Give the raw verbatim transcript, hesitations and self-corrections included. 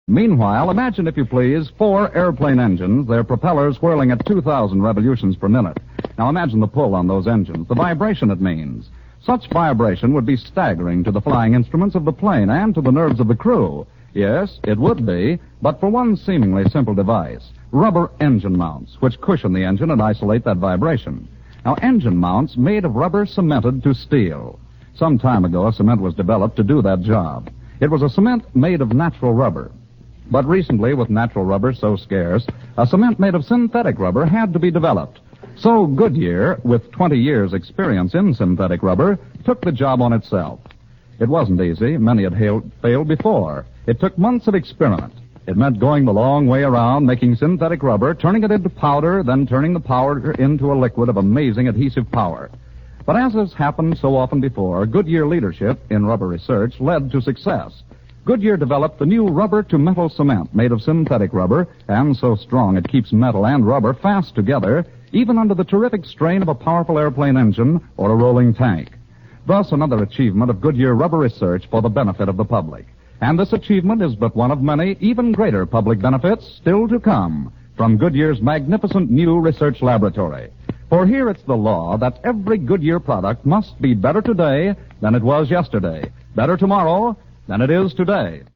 Meanwhile, imagine, if you please, four airplane engines, their propellers whirling at two thousand revolutions per minute. Now imagine the pull on those engines, the vibration it means. Such vibration would be staggering to the flying instruments of the plane and to the nerves of the crew. Yes, it would be, but for one seemingly simple device, rubber engine mounts, which cushion the engine and isolate that vibration. Now, engine mounts made of rubber cemented to steel. Some time ago, a cement was developed to do that job. It was a cement made of natural rubber. But recently, with natural rubber so scarce, a cement made of synthetic rubber had to be developed. So Goodyear, with twenty years' experience in synthetic rubber, took the job on itself. It wasn't easy. Many had hailed, failed before. It took months of experiment. It meant going the long way around, making synthetic rubber, turning it into powder, then turning the powder into a liquid of amazing adhesive power. But as has happened so often before, Goodyear leadership in rubber research led to success. Goodyear developed the new rubber-to-metal cement made of synthetic rubber, and so strong it keeps metal and rubber fast together, even under the terrific strain of a powerful airplane engine or a rolling tank. Thus, another achievement of Goodyear rubber research for the benefit of the public. And this achievement is but one of many even greater public benefits still to come from Goodyear's magnificent new research laboratory. For here it's the law that every Goodyear product must be better today than it was yesterday, better tomorrow than it is today.